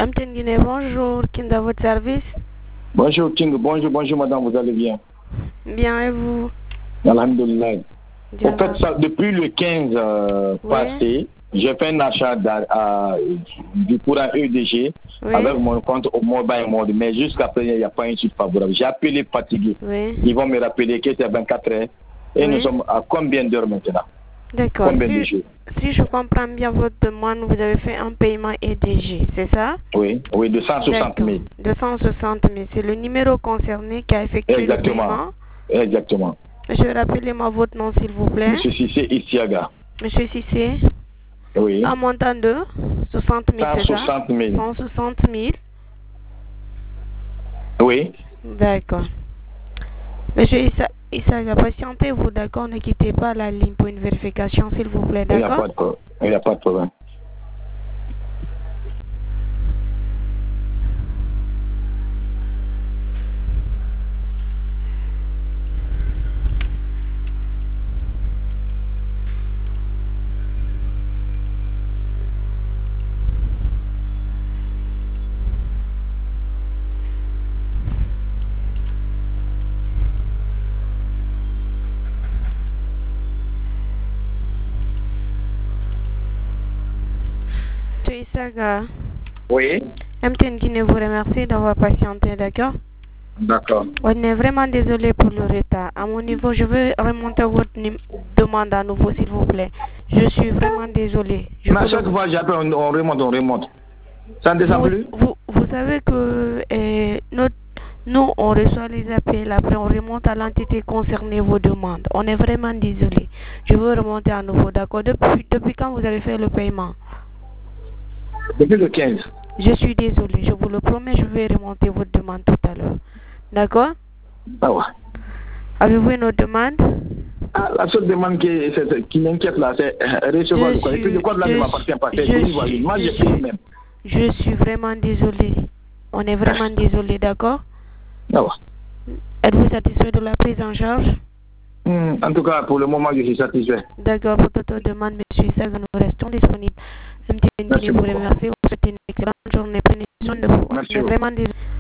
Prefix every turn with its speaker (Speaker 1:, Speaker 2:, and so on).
Speaker 1: MTN Guinée, bonjour. King à votre service.
Speaker 2: Bonjour King, bonjour madame, vous allez bien?
Speaker 1: Bien, et vous?
Speaker 2: Alhamdulillah. En fait, ça, depuis le 15 passé, j'ai fait un achat du courant EDG avec mon compte au mobile mode, mais jusqu'à présent, il n'y a pas une suite favorable. J'ai appelé fatigué. Ils vont me rappeler que c'est 24 heures. Et nous sommes à combien d'heures maintenant?
Speaker 1: D'accord. Si je comprends bien votre demande, vous avez fait un paiement EDG, c'est ça?
Speaker 2: Oui, de 160 000.
Speaker 1: De 160 000. C'est le numéro concerné qui a effectué le paiement?
Speaker 2: Exactement.
Speaker 1: Monsieur, rappelez-moi votre nom, s'il vous plaît.
Speaker 2: Monsieur Cissé Isiaga.
Speaker 1: Monsieur Cissé?
Speaker 2: Oui.
Speaker 1: Un montant de 60 000, c'est ça?
Speaker 2: 160 000.
Speaker 1: 160 000.
Speaker 2: Oui.
Speaker 1: D'accord. Monsieur Isaga, patientez-vous, d'accord? Ne quittez pas la ligne pour une vérification, s'il vous plaît, d'accord?
Speaker 2: Il n'y a pas de problème.
Speaker 1: Monsieur Isaga.
Speaker 2: Oui.
Speaker 1: MTN Guinée vous remercie d'avoir patienté, d'accord?
Speaker 2: D'accord.
Speaker 1: On est vraiment désolé pour le retard. À mon niveau, je veux remonter votre demande à nouveau, s'il vous plaît. Je suis vraiment désolé.
Speaker 2: Mais chaque fois que j'appelle, on remonte. Ça ne descend plus?
Speaker 1: Vous savez que nous, on reçoit les appels, après on remonte à l'entité concernée vos demandes. On est vraiment désolé. Je veux remonter à nouveau, d'accord? Depuis quand vous avez fait le paiement?
Speaker 2: Depuis le 15.
Speaker 1: Je suis désolé, je vous le promets, je vais remonter votre demande tout à l'heure. D'accord?
Speaker 2: Ah ouais.
Speaker 1: Avez-vous une autre demande?
Speaker 2: La seule demande qui m'inquiète là, c'est recevoir le quoi. Et puis le code là ne m'appartient pas. Moi, j'ai payé même.
Speaker 1: Je suis vraiment désolé. On est vraiment désolé, d'accord?
Speaker 2: Ah ouais.
Speaker 1: Êtes-vous satisfait de la prise en charge?
Speaker 2: En tout cas, pour le moment, je suis satisfait.
Speaker 1: D'accord, pour toute demande, monsieur Isaga, nous restons disponibles. MTN vous remercie. Vous souhaitez une excellente journée. Prenez soin de vous.
Speaker 2: Merci.
Speaker 1: On est vraiment désolé.